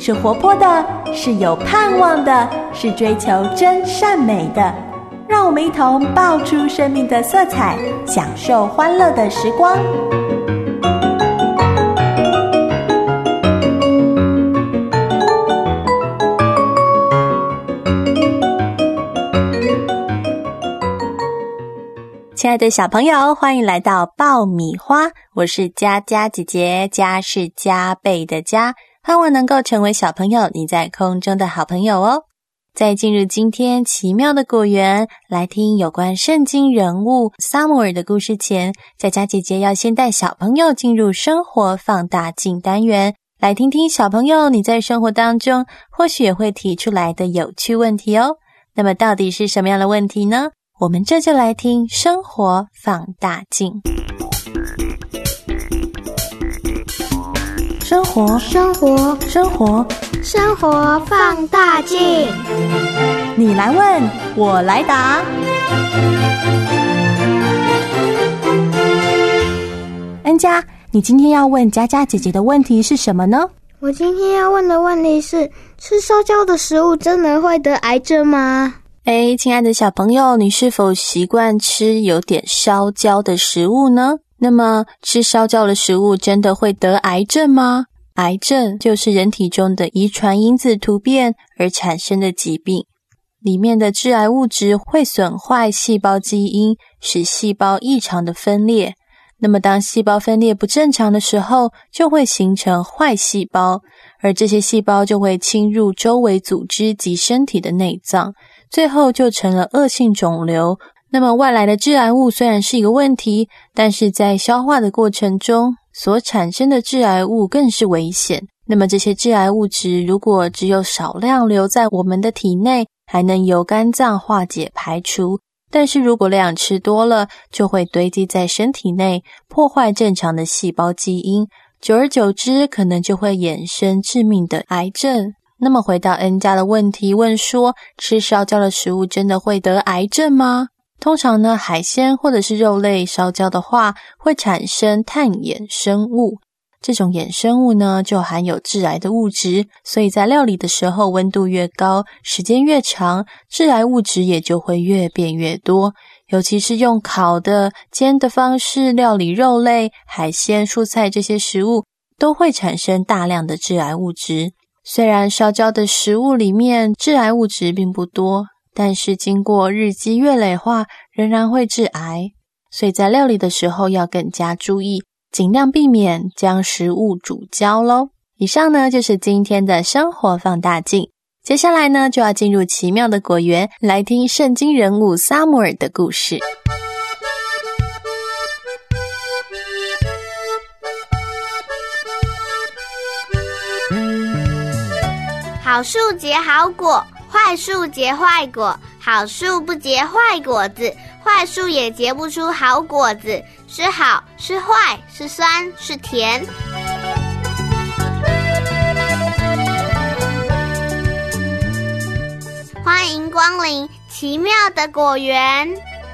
是活泼的，是有盼望的，是追求真善美的。让我们一同爆出生命的色彩，享受欢乐的时光。亲爱的小朋友，欢迎来到爆米花，我是佳佳姐姐，佳是加倍的佳，盼望能够成为小朋友你在空中的好朋友哦。在进入今天奇妙的果园来听有关圣经人物撒母耳的故事前，佳佳姐姐要先带小朋友进入生活放大镜单元，来听听小朋友你在生活当中或许也会提出来的有趣问题哦。那么到底是什么样的问题呢？我们这就来听生活放大镜。生活放大镜。 你来问，我来答。恩佳，你今天要问佳佳姐姐的问题是什么呢？ 我今天要问的问题是，吃烧焦的食物真的会得癌症吗？ 亲爱的小朋友，你是否习惯吃有点烧焦的食物呢？那么吃烧焦的食物真的会得癌症吗？癌症就是人体中的遗传因子突变而产生的疾病，里面的致癌物质会损坏细胞基因，使细胞异常的分裂。那么当细胞分裂不正常的时候，就会形成坏细胞，而这些细胞就会侵入周围组织及身体的内脏，最后就成了恶性肿瘤。那么外来的致癌物虽然是一个问题，但是在消化的过程中所产生的致癌物更是危险。那么这些致癌物质如果只有少量留在我们的体内，还能由肝脏化解排除，但是如果量吃多了，就会堆积在身体内，破坏正常的细胞基因，久而久之可能就会衍生致命的癌症。那么回到恩家的问题，问说吃烧焦的食物真的会得癌症吗？通常呢，海鲜或者是肉类烧焦的话，会产生碳衍生物。这种衍生物呢，就含有致癌的物质，所以在料理的时候，温度越高，时间越长，致癌物质也就会越变越多。尤其是用烤的、煎的方式料理肉类、海鲜、蔬菜这些食物，都会产生大量的致癌物质。虽然烧焦的食物里面致癌物质并不多，但是经过日积月累化，仍然会致癌。所以在料理的时候要更加注意，尽量避免将食物煮焦咯。以上呢就是今天的生活放大镜。接下来呢就要进入奇妙的果园，来听圣经人物撒母耳的故事。 好树结好果，坏树结坏果，好树不结坏果子，坏树也结不出好果子，是好是坏，是酸是甜。欢迎光临奇妙的果园。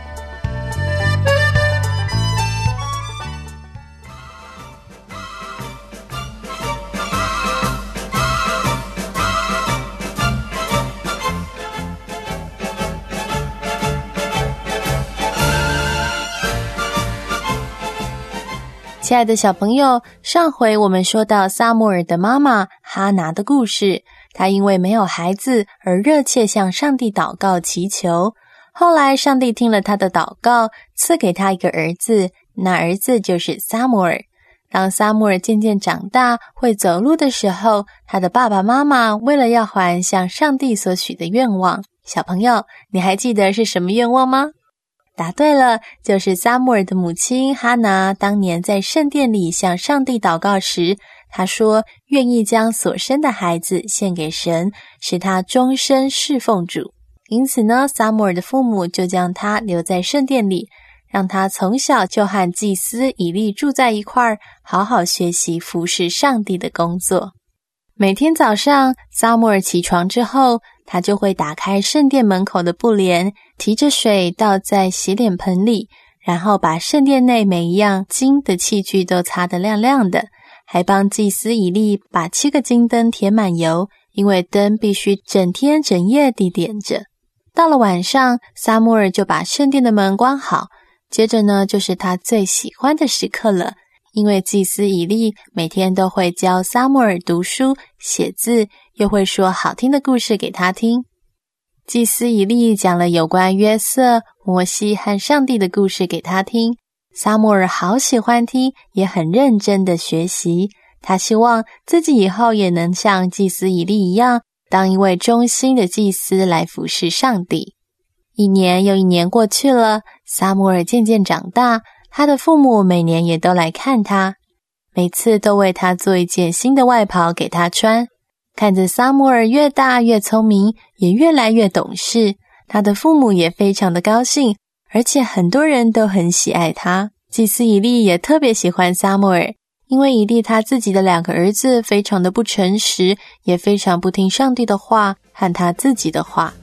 亲爱的小朋友，上回我们说到撒母耳的妈妈哈拿的故事，她因为没有孩子而热切向上帝祷告祈求，后来上帝听了她的祷告，赐给她一个儿子，那儿子就是撒母耳。当撒母耳渐渐长大会走路的时候，他的爸爸妈妈为了要还向上帝所许的愿望，小朋友你还记得是什么愿望吗？答对了，就是撒母耳的母亲哈拿当年在圣殿里向上帝祷告时，她说愿意将所生的孩子献给神，使他终身侍奉主。因此呢，撒母耳的父母就将他留在圣殿里，让他从小就和祭司以利住在一块儿，好好学习服侍上帝的工作。每天早上撒母耳起床之后，他就会打开圣殿门口的布帘，提着水倒在洗脸盆里，然后把圣殿内每一样金的器具都擦得亮亮的， 还帮祭司以利把7个金灯填满油，因为灯必须整天整夜地点着。到了晚上，撒母耳就把圣殿的门关好，接着呢，就是他最喜欢的时刻了，因为祭司以利每天都会教撒母耳读书、写字，又会说好听的故事给他听。祭司以利讲了有关约瑟、摩西和上帝的故事给他听，撒母耳好喜欢听，也很认真的学习。他希望自己以后也能像祭司以利一样，当一位忠心的祭司来服侍上帝。1年又1年过去了，撒母耳渐渐长大，他的父母每年也都来看他，每次都为他做一件新的外袍给他穿。看着撒母耳越大越聪明，也越来越懂事，他的父母也非常的高兴，而且很多人都很喜爱他。祭司以利也特别喜欢撒母耳，因为以利他自己的2个儿子非常的不诚实，也非常不听上帝的话和他自己的话。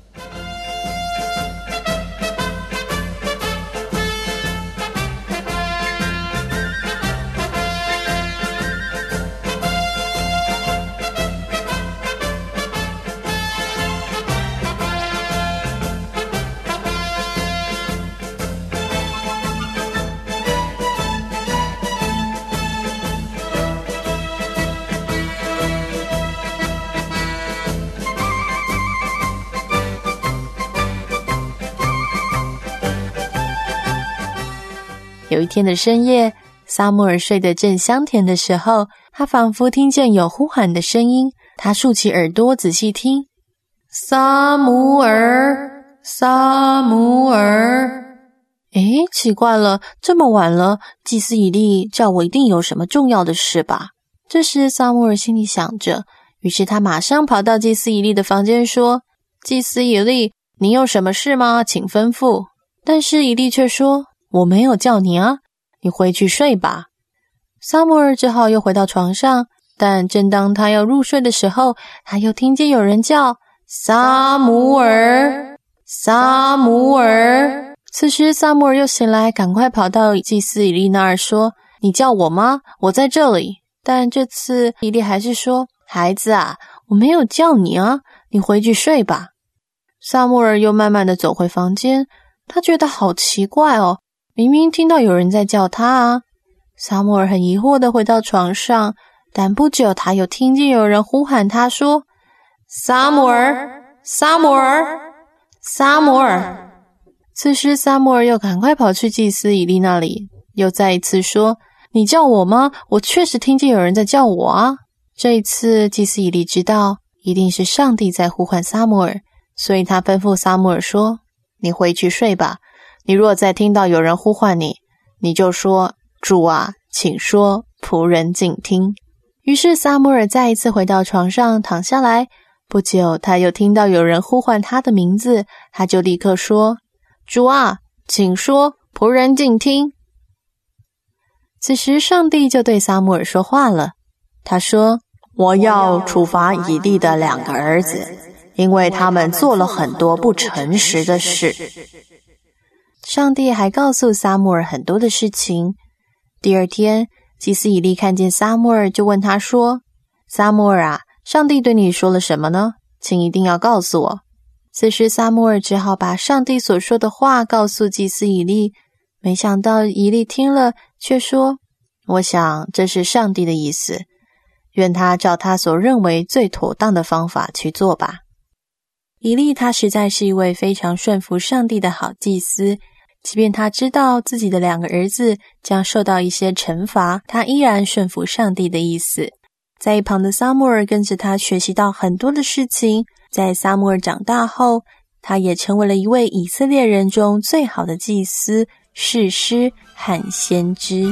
有一天的深夜，撒母耳睡得正香甜的时候，他仿佛听见有呼喊的声音，他竖起耳朵仔细听。撒母耳，撒母耳。诶，奇怪了，这么晚了，祭司以利叫我一定有什么重要的事吧？这时撒母耳心里想着，于是他马上跑到祭司以利的房间说，祭司以利，你有什么事吗？请吩咐。但是以利却说，我没有叫你啊，你回去睡吧。撒母耳只好又回到床上，但正当他要入睡的时候，他又听见有人叫，撒母耳，撒母耳。此时撒母耳又醒来，赶快跑到祭司以利那儿说，你叫我吗？我在这里。但这次以利还是说，孩子啊，我没有叫你啊，你回去睡吧。撒母耳又慢慢地走回房间，他觉得好奇怪哦，明明听到有人在叫他啊。撒母耳很疑惑地回到床上，但不久他又听见有人呼喊他说，撒母耳，撒母耳，撒母耳。此时撒母耳又赶快跑去祭司以利那里，又再一次说，你叫我吗？我确实听见有人在叫我啊。这一次祭司以利知道一定是上帝在呼唤撒母耳，所以他吩咐撒母耳说，你回去睡吧，你若再听到有人呼唤你，你就说，主啊，请说，仆人静听。于是撒母耳再一次回到床上躺下来，不久他又听到有人呼唤他的名字，他就立刻说，主啊，请说，仆人静听。此时上帝就对撒母耳说话了，他说，我要处罚以利的2个儿子，因为他们做了很多不诚实的事。上帝还告诉撒母耳很多的事情。第二天，祭司以利看见撒母耳，就问他说，撒母耳啊，上帝对你说了什么呢？请一定要告诉我。此时撒母耳只好把上帝所说的话告诉祭司以利，没想到以利听了却说，我想这是上帝的意思，愿他照他所认为最妥当的方法去做吧。以利他实在是一位非常顺服上帝的好祭司，即便他知道自己的2个儿子将受到一些惩罚，他依然顺服上帝的意思。在一旁的撒母耳跟着他学习到很多的事情，在撒母耳长大后，他也成为了一位以色列人中最好的祭司、士师和先知。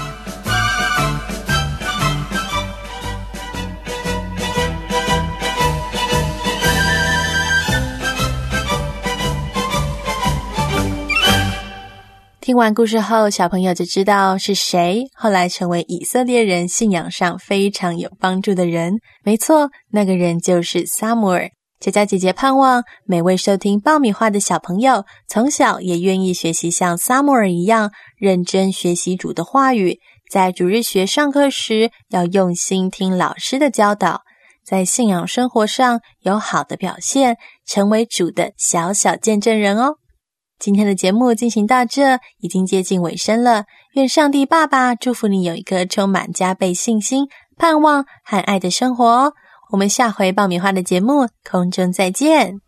听完故事后，小朋友就知道是谁后来成为以色列人信仰上非常有帮助的人。没错，那个人就是撒母耳。佳佳姐姐盼望每位收听爆米花的小朋友，从小也愿意学习像撒母耳一样认真学习主的话语， 在主日学上课时要用心听老师的教导，在信仰生活上有好的表现，成为主的小小见证人哦。今天的节目进行到这，已经接近尾声了。愿上帝爸爸祝福你有一个充满加倍信心、盼望和爱的生活哦。我们下回爆米花的节目空中再见。